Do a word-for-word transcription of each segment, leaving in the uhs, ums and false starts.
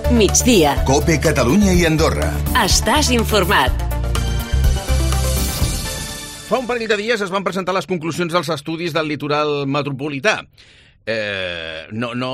migdia. COPE Catalunya i Andorra. Estàs informat. Fa un parell de dies es van presentar les conclusions dels estudis del litoral metropolità. Eh, no, no,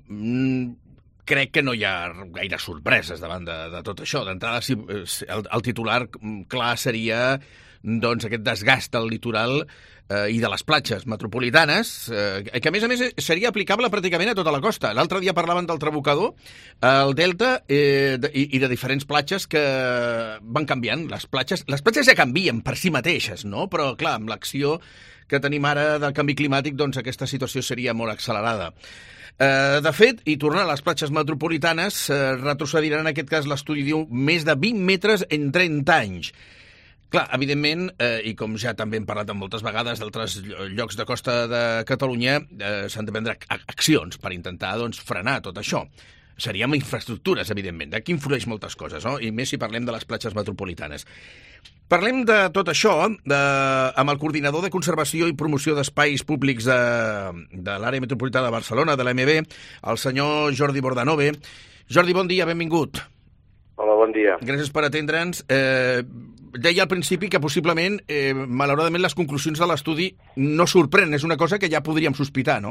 crec que no hi ha gaire sorpreses davant de, de tot això. D'entrada, si, el, el titular clar seria doncs, aquest desgast del litoral eh, i de les platges metropolitanes, eh, que a més a més seria aplicable pràcticament a tota la costa. L'altre dia parlaven del Trabucador, el Delta eh, de, i, i de diferents platges que van canviant. Les platges, les platges ja canvien per si mateixes, no? Però clar, amb l'acció que tenim ara del canvi climàtic, doncs aquesta situació seria molt accelerada. Eh, de fet, i tornant a les platges metropolitanes, eh, retrocediran en aquest cas l'estudi diu més de vint metres en trenta anys. Clar, evidentment, eh, i com ja també hem parlat moltes vegades d'altres llocs de costa de Catalunya, eh, s'han de prendre accions per intentar doncs, frenar tot això. Seria amb infraestructures, evidentment. Aquí influeix moltes coses, no? I més si parlem de les platges metropolitanes. Parlem de tot això de, amb el coordinador de conservació i promoció d'espais públics de, de l'àrea metropolitana de Barcelona, de l'A M B, el senyor Jordi Bordanove. Jordi, bon dia, benvingut. Hola, bon dia. Gràcies per atendre'ns. Eh, deia al principi que possiblement, eh, malauradament, les conclusions de l'estudi no sorprenen. És una cosa que ja podríem sospitar, no?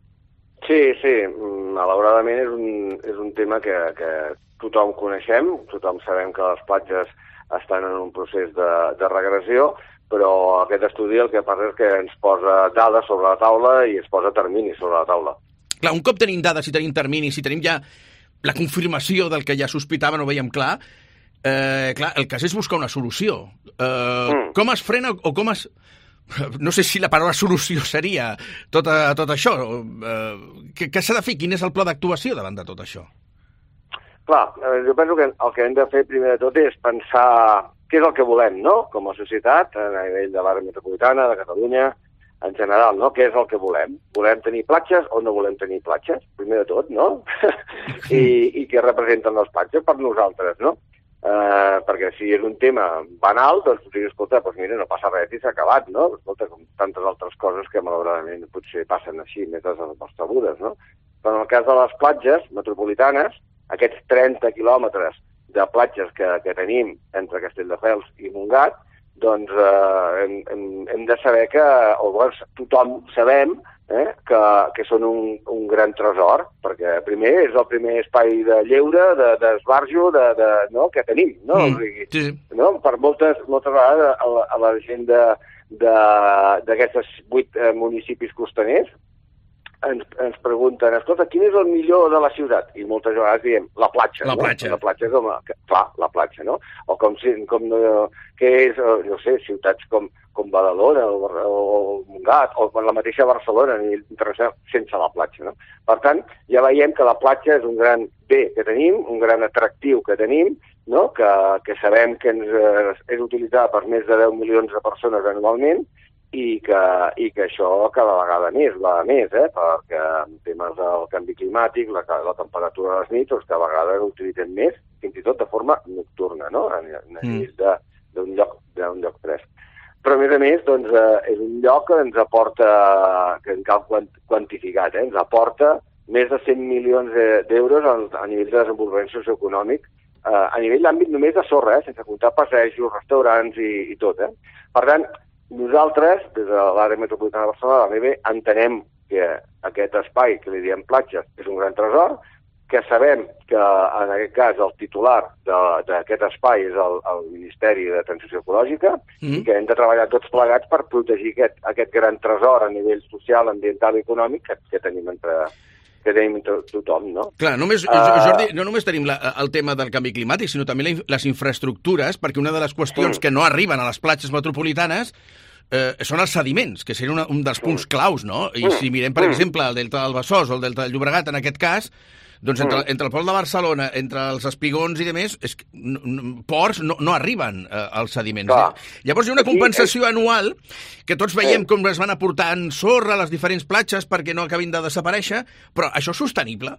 Sí, sí. Malauradament és un, és un tema que, que tothom coneixem, tothom sabem que les platges estan en un procés de, de regressió, però aquest estudi el que passa és que ens posa dades sobre la taula i ens posa terminis sobre la taula. Clar, un cop tenim dades, si tenim terminis, si tenim ja la confirmació del que ja sospitaven o veiem clar, eh, clar, el cas és buscar una solució. Eh, mm. Com es frena o com es... No sé si la paraula solució seria tot, a, tot això. Eh, què què s'ha de fer? Quin és el pla d'actuació davant de tot això? Clar, jo penso que el que hem de fer primer de tot és pensar què és el que volem, no? Com a societat, a nivell de l'àrea metropolitana, de Catalunya, en general, no? Què és el que volem? Volem tenir platges o no volem tenir platges? Primer de tot, no? I, I què representen les platges per nosaltres, no? Uh, perquè si és un tema banal, doncs potser, escolta, doncs mira, no passa res i s'ha acabat, no? Escolta, com tantes altres coses que malauradament potser passen així, més a les sabudes, no? Però en el cas de les platges metropolitanes, aquests trenta quilòmetres de platges que, que tenim entre Castelldefels i Montgat, doncs eh, hem, hem, hem de saber que, o doncs, tothom sabem eh, que, que són un, un gran tresor, perquè primer és el primer espai de lleure, d'esbarjo, de, de, de, no, que tenim, no? Mm, o sigui, sí. No? Per moltes, moltes vegades a la, a la gent d'aquestes vuit eh, municipis costaners ens, ens pregunten, escolta, quin és el millor de la ciutat? I moltes vegades diem, la platja. La no? platja. La platja com a... Clar, la platja, no? O com, com què és, no sé, ciutats com, com Badalona o, o Montgat, o la mateixa Barcelona, sense la platja, no? Per tant, ja veiem que la platja és un gran bé que tenim, un gran atractiu que tenim, no? que, que sabem que ens, és utilitzada per més de deu milions de persones anualment, i que, i que això cada vegada més, va més, eh? Perquè en temes del canvi climàtic, la, la temperatura de les nits, doncs cada vegada l'utilitzem més, fins i tot de forma nocturna, no? A nivell d'un lloc, d'un lloc fresc. Però a més a més, doncs, eh, és un lloc que ens aporta, que en cal quantificat, eh? Ens aporta més de cent milions d'euros a, a nivell de desenvolupament socioeconòmic, eh, a nivell d'àmbit només de sorra, eh? Sense comptar passejos, restaurants i, i tot, eh? Per tant, nosaltres, des de l'àrea metropolitana de Barcelona, l'A M B, entenem que aquest espai, que li diem platges, és un gran tresor, que sabem que, en aquest cas, el titular d'aquest espai és el, el Ministeri de Transició Ecològica, mm. i que hem de treballar tots plegats per protegir aquest, aquest gran tresor a nivell social, ambiental i econòmic que, que tenim entre... que tenim tothom, no? Clar, només, Jordi, no només tenim la, el tema del canvi climàtic, sinó també la, les infraestructures, perquè una de les qüestions mm. que no arriben a les platges metropolitanes eh, són els sediments, que seria una, un dels punts claus, no? I si mirem, per mm. exemple, el delta del Besòs o el delta del Llobregat, en aquest cas, doncs entre, entre el port de Barcelona, entre els espigons i demés, és que, no, ports no, no arriben eh, als sediments. Eh? Llavors hi ha una compensació anual que tots veiem com es van aportant sorra a les diferents platges perquè no acabin de desaparèixer, però això és sostenible?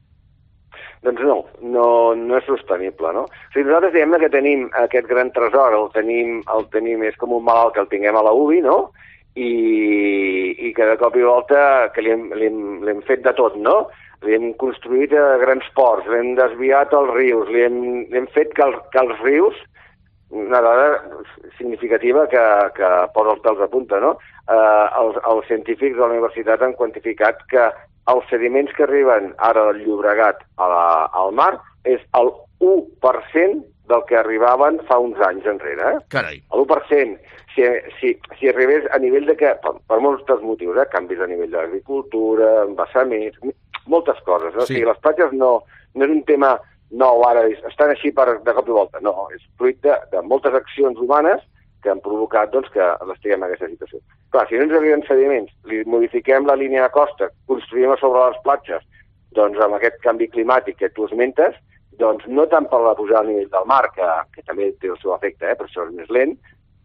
Doncs no, no, no és sostenible, no? O sigui, nosaltres diem que tenim aquest gran tresor, el tenim, el tenim és com un malalt que el tinguem a la U B I, no? I, i que de cop i volta que li hem, li hem, li hem fet de tot, no? li hem construït a grans ports, l'hem desviat als rius, li hem, li hem fet que, el, que els rius, una dada significativa que, que posa els pèls a punta, no? Eh, els, els científics de la universitat han quantificat que els sediments que arriben ara del Llobregat a la, al mar és el u per cent del que arribaven fa uns anys enrere. Eh? Carai. L'u per cent. Si, si, si arribés a nivell de que, per, per molts motius, eh? Canvis a nivell de l'agricultura, embassaments, moltes coses. No? Sí. O sigui, les platges no, no és un tema nou ara, estan així per, de cop i volta. No, és fruit de, de moltes accions humanes que han provocat doncs, que estiguem en aquesta situació. Clar, si no ens arriben sediments, li modifiquem la línia de costa, construïm a sobre les platges, doncs amb aquest canvi climàtic que tu esmentes, doncs no tant per la pujada a nivell del mar, que, que també té el seu efecte, eh, però això és més lent,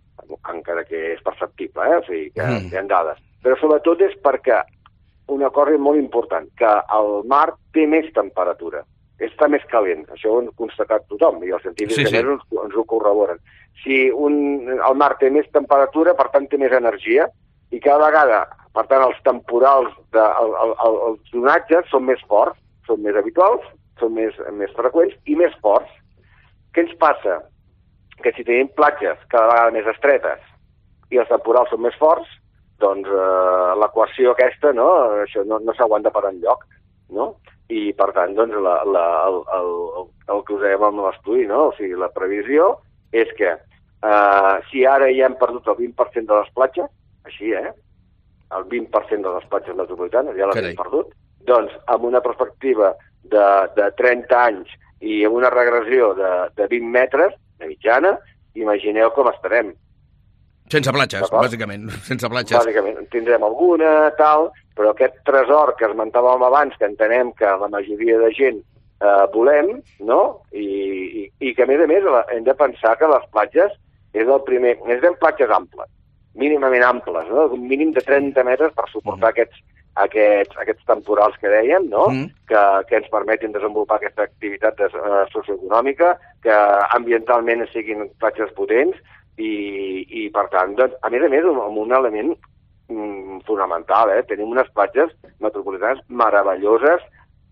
encara que és perceptible, eh, o sigui, que mm. hi ha dades. Però sobretot és perquè una cosa molt important, que el mar té més temperatura, està més calent, això ho han constatat tothom, i els científics sí, sí. Ens, ens ho corroboren. Si un, el mar té més temperatura, per tant té més energia, i cada vegada, per tant, els temporals, de, el, el, el, els onatges són més forts, són més habituals, són més, més freqüents i més forts. Què ens passa? Que si tenim platges cada vegada més estretes i els temporals són més forts, doncs eh, l'equació aquesta, no, això no, no s'aguanta per enlloc, no? I, per tant, doncs, la, la, el, el, el que us dèiem amb l'estudi, no? O sigui, la previsió és que eh, si ara ja hem perdut el vint per cent de les platges, així, eh? El vint per cent de les platges metropolitanes ja les hem perdut, doncs, amb una perspectiva de, de trenta anys i amb una regressió de, de vint metres, de mitjana, imagineu com estarem. Sense platges, bàsicament, sense platges. Bàsicament, tindrem alguna, tal, però aquest tresor que esmentàvem abans, que entenem que la majoria de gent eh, volem, no? I, i, i que, a més a més, hem de pensar que les platges és el primer... Necessitem platges amples, mínimament amples, no? Un mínim de trenta metres per suportar mm. aquests, aquests, aquests temporals que dèiem, no? Mm. Que, que ens permetin desenvolupar aquesta activitat de, uh, socioeconòmica, que ambientalment siguin platges potents, i, i per tant, doncs, a més a més, amb un element mm, fonamental, eh? Tenim unes platges metropolitanes meravelloses,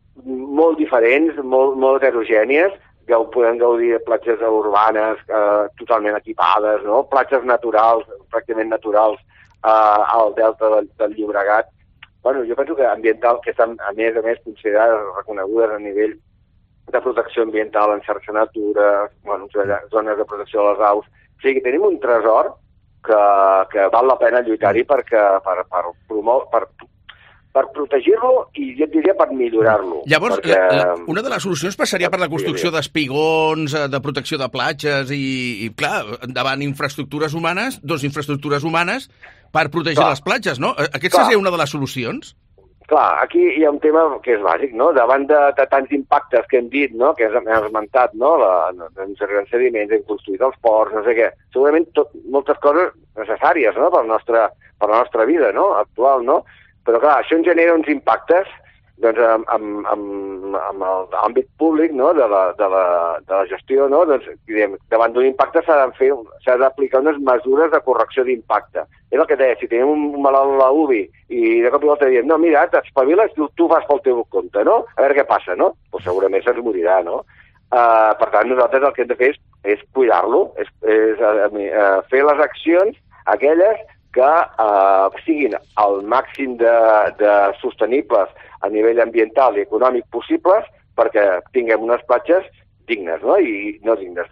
molt diferents, molt, molt heterogènies, que podem gaudir de platges urbanes eh, totalment equipades, no? Platges naturals, pràcticament naturals, eh, al delta del, del Llobregat. Bueno, jo penso que ambiental, que estan, a més a més, considerades, reconegudes a nivell de protecció ambiental en xarxa natura, bueno, zones de protecció de les aus. O sigui, tenim un tresor que, que val la pena lluitar-hi perquè, per, per, promou, per, per protegir-lo i jo et diria per millorar-lo. Llavors, perquè, la, la, una de les solucions passaria per la construcció d'espigons, de protecció de platges i, i, clar, davant infraestructures humanes, dos infraestructures humanes per protegir clar. Les platges, no? Aquesta seria una de les solucions? Clar, aquí hi ha un tema que és bàsic, no? Davant de, de tants impactes que hem dit, no? Que hem esmentat, no? La, ens arriben sediments, hem construït els ports, no sé què. Segurament tot, moltes coses necessàries, no? Per la nostra, per la nostra vida, no? Actual, no? Però clar, això ens genera uns impactes doncs, amb, amb, amb, amb l'àmbit públic, no? de, la, de, la, de la gestió, no? Doncs, diguem, davant d'un impacte s'ha de fer, s'ha d'aplicar unes mesures de correcció d'impacte. És el que deia, si tenim un malalt a la U B I i de cop i volta diem, no, mira, t'espaviles, tu, tu vas pel teu compte, no? A veure què passa, no? Pues segurament se'ns morirà, no? Uh, per tant, nosaltres el que hem de fer és, és cuidar-lo, és, és uh, uh, fer les accions aquelles que uh, siguin al màxim de, de sostenibles a nivell ambiental i econòmic possibles perquè tinguem unes platges dignes, no? I no dignes,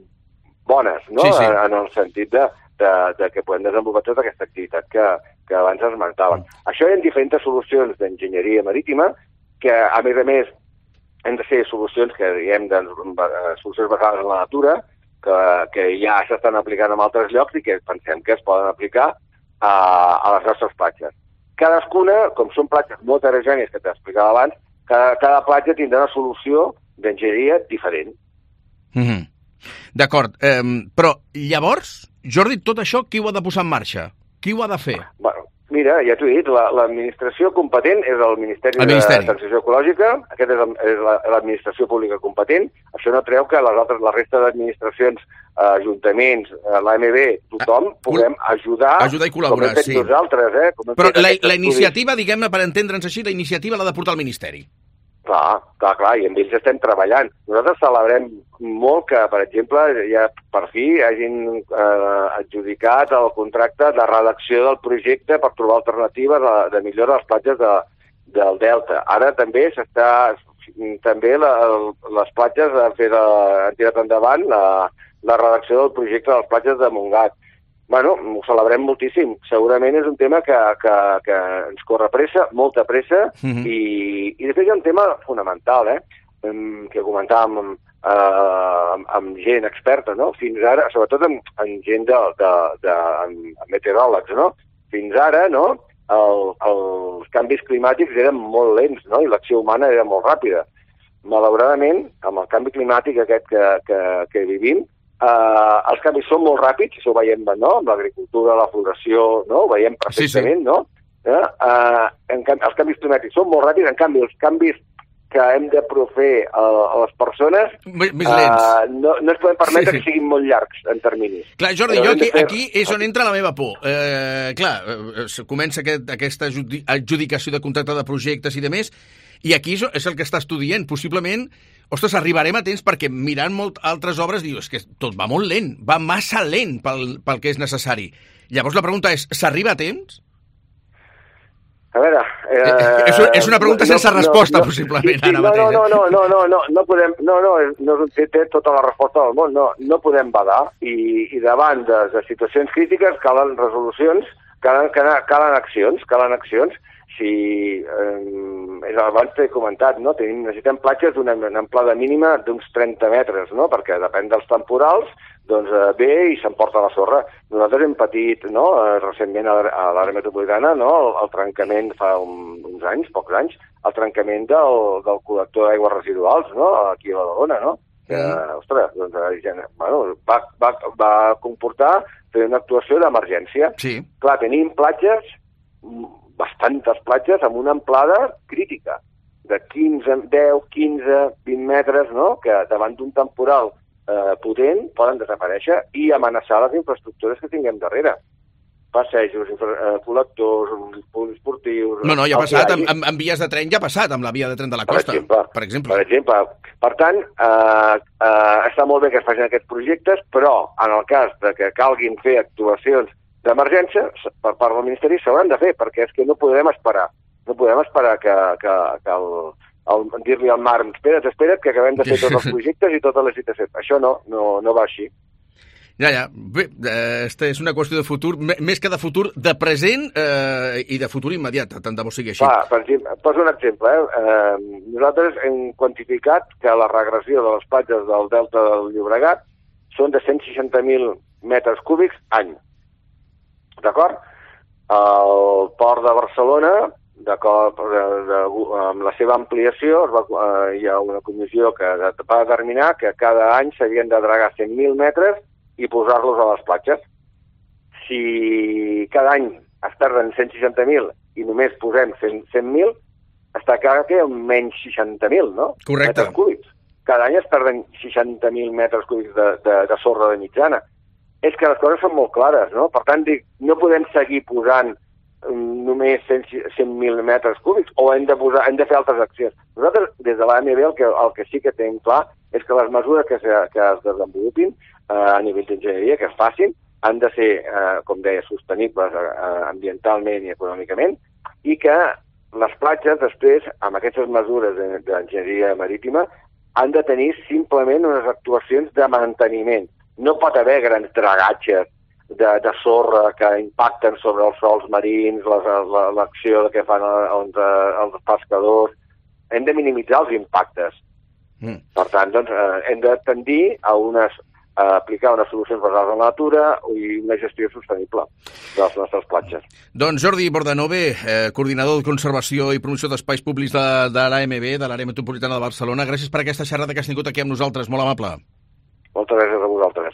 bones, no? Sí, sí. En, en el sentit de, de, de que podem desenvolupar tota aquesta activitat que, que abans esmentàvem. Mm. Això hi ha diferents solucions d'enginyeria marítima que, a més a més, han de ser solucions que diguem de solucions basades en la natura, que, que ja s'estan aplicant en altres llocs i que pensem que es poden aplicar a, a les nostres platges. Cadascuna, com són platges molt heterogènies que t'explicava abans, cada, cada platja tindrà una solució d'enginyeria diferent. Mm-hmm. D'acord, eh, però llavors, Jordi, tot això qui ho ha de posar en marxa? Qui ho ha de fer? Bueno, mira, ja t'ho he dit, l'administració la, competent és el Ministeri, el Ministeri de Transició Ecològica, aquest és, és l'administració pública competent, això no treu que les altres, la resta d'administracions, ajuntaments, l'A M B, tothom, ah, puguem ajudar, ajudar i col·laborar, com hem fet sí. nosaltres. Eh? Com hem Però fet la, la iniciativa, diguem-ne, per entendre'ns així, la iniciativa l'ha de portar al Ministeri. Clar, clar, clar, i amb ells estem treballant. Nosaltres celebrem molt que, per exemple, ja per fi hagin eh, adjudicat el contracte de redacció del projecte per trobar alternatives de, de millora a les platges de, del Delta. Ara també s'està, també la, les platges han, fet, han tirat endavant la, la redacció del projecte de les platges de Montgat. Bueno, ho celebrem moltíssim. Segurament és un tema que, que, que ens corre pressa, molta pressa, uh-huh. i, i després hi ha un tema fonamental, eh, que comentàvem amb, eh, amb, amb gent experta, no? Fins ara, sobretot amb, amb gent de, de, de amb, amb meteoròlegs, no? Fins ara, no?, el, els canvis climàtics eren molt lents, no?, i l'acció humana era molt ràpida. Malauradament, amb el canvi climàtic aquest que, que, que vivim, Uh, els canvis són molt ràpids, això ho veiem, no?, amb l'agricultura, la floració, no?, ho veiem perfectament, sí, sí. no? Uh, uh, en canvi, els canvis climàtics són molt ràpids, en canvi, els canvis que hem de fer a, a les persones més, més lents. Uh, no, no es poden permetre sí, sí. que siguin molt llargs en terminis. Clar, Jordi, jo aquí, fer... aquí és on entra la meva por. Eh, clar, comença aquest, aquesta adjudicació de contracte de projectes i de més, i aquí és el que estàs tu dient. Possiblement, ostres, arribarem a temps perquè mirant molt altres obres dius que tot va molt lent, va massa lent pel, pel que és necessari. Llavors la pregunta és, s'arriba a temps? A veure... Eh, és, és una pregunta no, sense no, resposta, no, possiblement, sí, sí, ara mateix. No, no, no, no, no, no, no podem... No, no, no, no té tota la resposta del món, no, no podem badar, i, i davant de, de situacions crítiques calen resolucions, calen, calen, calen accions, calen accions. Si, eh, abans t'he comentat, no? Tenim, necessitem platges d'una amplada mínima d'uns trenta metres, no? Perquè depèn dels temporals, doncs eh, ve i s'emporta la sorra. Nosaltres hem patit, no?, eh, recentment a l'àrea metropolitana, no?, el, el trencament fa un, uns anys, pocs anys, el trencament del, del col·lector d'aigües residuals, no?, aquí a Badalona, no? Que, mm. ostres, doncs, ja, bueno, va, va, va comportar fer una actuació d'emergència. Sí. Clar, tenim platges, bastantes platges amb una amplada crítica de quinze, deu, quinze, vint metres, no?, que davant d'un temporal eh, potent poden desaparèixer i amenaçar les infraestructures que tinguem darrere. Passejos, infra, eh, col·lectors, poliesportius... No, no, ja ha passat, amb, amb, amb vies de tren ja ha passat, amb la via de tren de la costa, per exemple. Per exemple, per, exemple. per tant, eh, eh, està molt bé que es facin aquests projectes, però en el cas de que calguin fer actuacions d'emergència, per part del Ministeri s'hauran de fer, perquè és que no podem esperar. No podem esperar que, que, que el, el, dir-li al mar, espera't, espera't, que acabem de fer tots els projectes i totes les licitacions. Això no, no, no va així. Ja, ja. Bé, aquesta és una qüestió de futur, més que de futur, de present eh, i de futur immediat, tant de bo sigui així. Va, per exemple, poso un exemple. Eh? Eh, nosaltres hem quantificat que la regressió de les platges del Delta del Llobregat són de cent seixanta mil metres cúbics any. D'acord? El port de Barcelona, d'acord, de, de, amb la seva ampliació, es va, eh, hi ha una comissió que va determinar que cada any s'havien de dragar cent mil metres i posar-los a les platges. Si cada any es perden cent seixanta mil i només posem cent mil, està clar que hi ha menys seixanta mil, no? Correcte. Metres cúbics. Cada any es perden seixanta mil metres cúbics de, de, de sorra de mitjana. És que les coses són molt clares, no? Per tant, dic, no podem seguir posant um, només cent mil metres cúbics o hem de, posar, hem de fer altres accions. Nosaltres, des de l'A M B, el que, el que sí que tenim clar és que les mesures que, se, que es desenvolupin eh, a nivell d'enginyeria, que es facin, han de ser, eh, com deia, sostenibles eh, ambientalment i econòmicament, i que les platges, després, amb aquestes mesures d'enginyeria marítima, han de tenir simplement unes actuacions de manteniment. No pot haver grans dragatges de, de sorra que impacten sobre els sols marins, l'acció que fan els, els pescadors. Hem de minimitzar els impactes. Mm. Per tant, doncs, eh, hem de tendir a, unes, a aplicar unes solucions basades en la natura i una gestió sostenible de les nostres platges. Doncs Jordi Bordanove, eh, coordinador de Conservació i Promoció d'Espais Públics de, de l'A M B, de l'Àrea Metropolitana de Barcelona, gràcies per aquesta xerrada que has tingut aquí amb nosaltres, molt amable. Moltes gràcies a vosaltres.